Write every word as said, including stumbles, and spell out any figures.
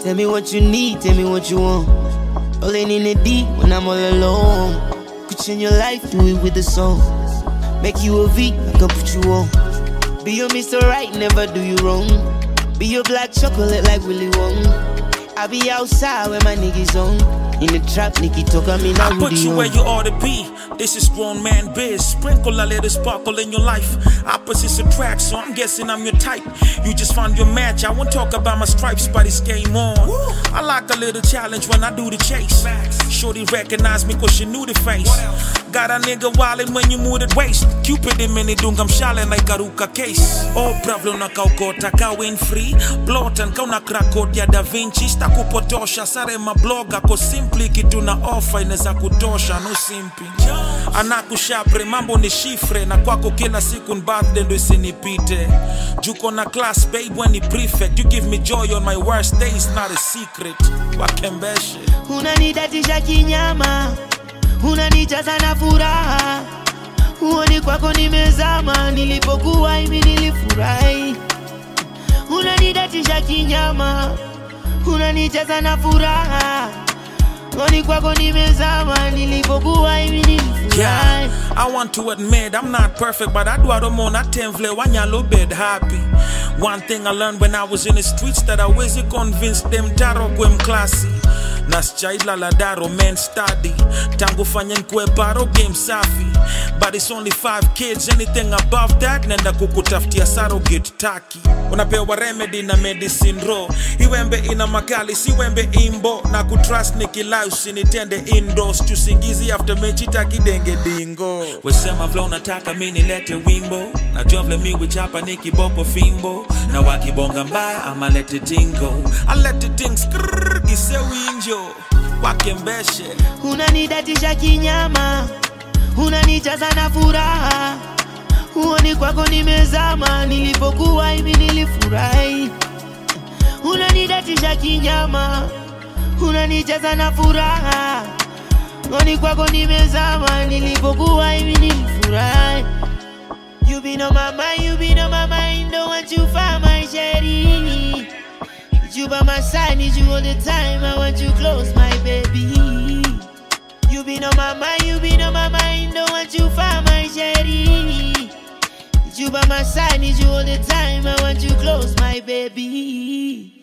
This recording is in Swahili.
Tell me what you need, tell me what you want. Rolling in the deep when I'm all alone. Put in your life, do it with a song. Make you a V, I can put you on. Be your Mister Right, never do you wrong. Be your black chocolate like Willy Wonka. I be outside where my niggas on. In the trap, Nicky talk, I mean, I put you on. where you ought to be. This is grown man biz. Sprinkle a little sparkle in your life. Opposites attract, so I'm guessing I'm your type. You just found your match. I won't talk about my stripes, but it's game on. I like a little challenge when I do the chase. Shorty recognize me cause she knew the face. Got a nigga wildin' when you move the waist. Cupid imenidunga mshale na ikaruka case. Oh problem na kaukota ka win free. Blotan ka una crackcode ya Da Vinci. Sta kupotosha sare mabloga ko simply kitu na offer inaweza kutosha no simping. Anakushapre mambo ni shifre na kwako kila siku ni birthday ndo isinipite. Juko na class babe when ni prefect. You give me joy on my worst days, not a secret. Wakembeshe. Unanidatisha kinyama. Unanijaza na furaha. Uoni kwako nimezama. Nilipokuwa hivi nilifurahi. Unanidatisha kinyama. Unanijaza na furaha. Uoni kwako nimezama. Nilipokuwa hivi nilifurahi. Yeah, I want to admit I'm not perfect, but I do I don't want to temple wanyalo bed happy. One thing I learned when I was in the streets that I was convinced them taro kwem classy. Naschaila la daro men study. Tangu fanyen kwe paro game safi. But it's only five kids, anything above that nenda kukutaftia surrogate taki. Unapewa remedy na medicine raw. Iwembe ina makali, si wembe imbo. Na kutrust nikilai usinitende indoors. Chusingizi after mechi taki denge dingo. Wesema vlo nataka mini lete wimbo. Na jovle mi wichapa niki boko fimbo. Na wakibonga mbaya ama lete dingo. I let the ding skrrrr gise winjo. Wakembeshe. Unanidatisha kinyama. Unanijaza na furaha. Uoni kwako nimezama. Nilipokuwa hivi nilifurahi. Unanidatisha kinyama. Unanijaza na furaha. Uoni kwako nimezama. Nilipokuwa hivi nilifurahi. You been on my mind, you been on my mind. Don't want you for my shady. You by my side, need you all the time. I want you close, my baby. You been on my mind, you been on my mind. Don't want you for my shady. You by my side, need you all the time. I want you close, my baby.